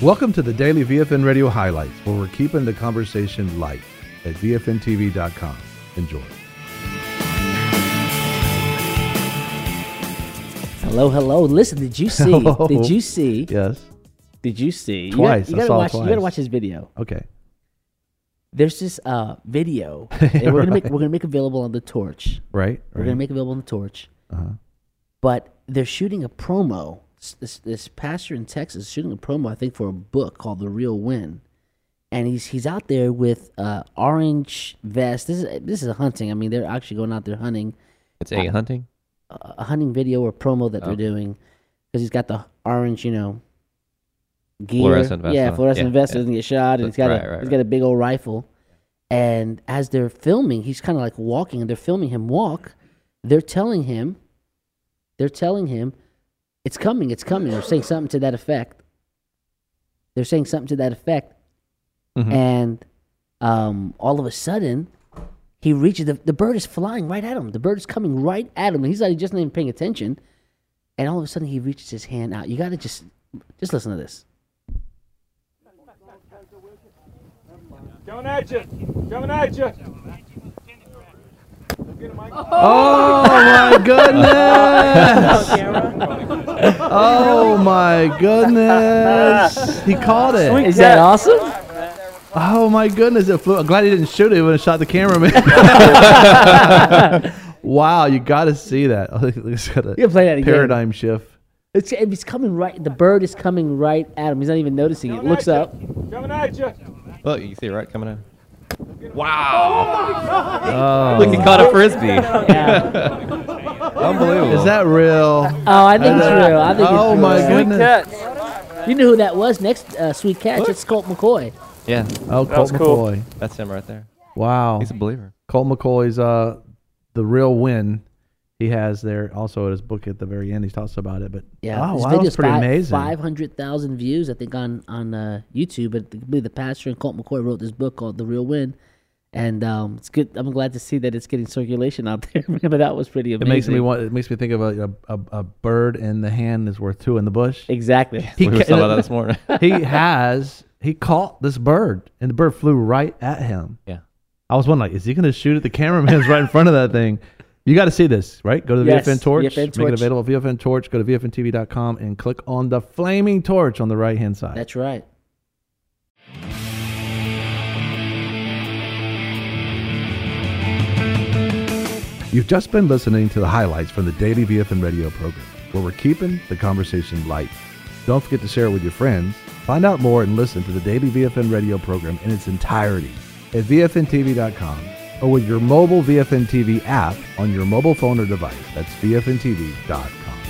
Welcome to the Daily VFN Radio Highlights, where we're keeping the conversation light at VFNTV.com. Enjoy. Hello. Listen, did you see? Hello. Did you see? Yes. Did you see? Twice. You gotta watch. You gotta watch this video. Okay. There's this video, and we're gonna make available on the Torch. Right. We're gonna make available on the Torch. Uh-huh. But they're shooting a promo. This pastor in Texas is shooting a promo, I think, for a book called The Real Win, and he's out there with orange vest. This is a hunting. I mean, they're actually going out there hunting. It's a hunting. A hunting video or promo that they're doing, because he's got the orange, gear. Fluorescent vest. Fluorescent vest doesn't get shot, and he's got a big old rifle. And as they're filming, he's kind of like walking, and they're filming him walk. They're telling him, it's coming. They're saying something to that effect. Mm-hmm. And all of a sudden, he reaches, the bird is flying right at him. The bird is coming right at him. And he's just not even paying attention. And all of a sudden, he reaches his hand out. You got to just listen to this. Coming at you. Oh my goodness! Oh my goodness! He caught it. Is that awesome? Oh my goodness! It flew. I'm glad he didn't shoot it. He would have shot the cameraman. Wow, you got to see that. It's got a You can play that again. paradigm shift. It's coming right. The bird is coming right at him. He's not even noticing it. Looks up. Coming at you. Look, you see it right coming in. Oh. Look, he caught a frisbee. Yeah. Unbelievable. Is that real? Oh, I think it's real. I think Oh it's real. my goodness! You know who that was next? Sweet catch. It's Colt McCoy. Yeah, Oh, Colt cool. McCoy. that's him right there. Wow. He's a believer. Colt McCoy's The Real Win. He has there also in his book at the very end. He talks about it, but Yeah, oh, this wow, video's that's pretty amazing. 500,000 views, I think, on YouTube. But I believe the pastor and Colt McCoy wrote this book called The Real Win, and it's good. I'm glad to see that it's getting circulation out there. But that was pretty amazing. It makes me think of a bird in the hand is worth two in the bush. Exactly. We were talking about that this morning. He caught this bird, and the bird flew right at him. Yeah. I was wondering, like, is he going to shoot it? The cameraman's right in front of that thing. You got to see this, right? Go to the Yes, VFN Torch. VFN Make it Torch. available at VFN Torch. Go to VFNTV.com and click on the flaming torch on the right-hand side. That's right. You've just been listening to the highlights from the Daily VFN Radio program, where we're keeping the conversation light. Don't forget to share it with your friends. Find out more and listen to the Daily VFN Radio program in its entirety at VFNTV.com or with your mobile VFN TV app on your mobile phone or device. That's VFNTV.com.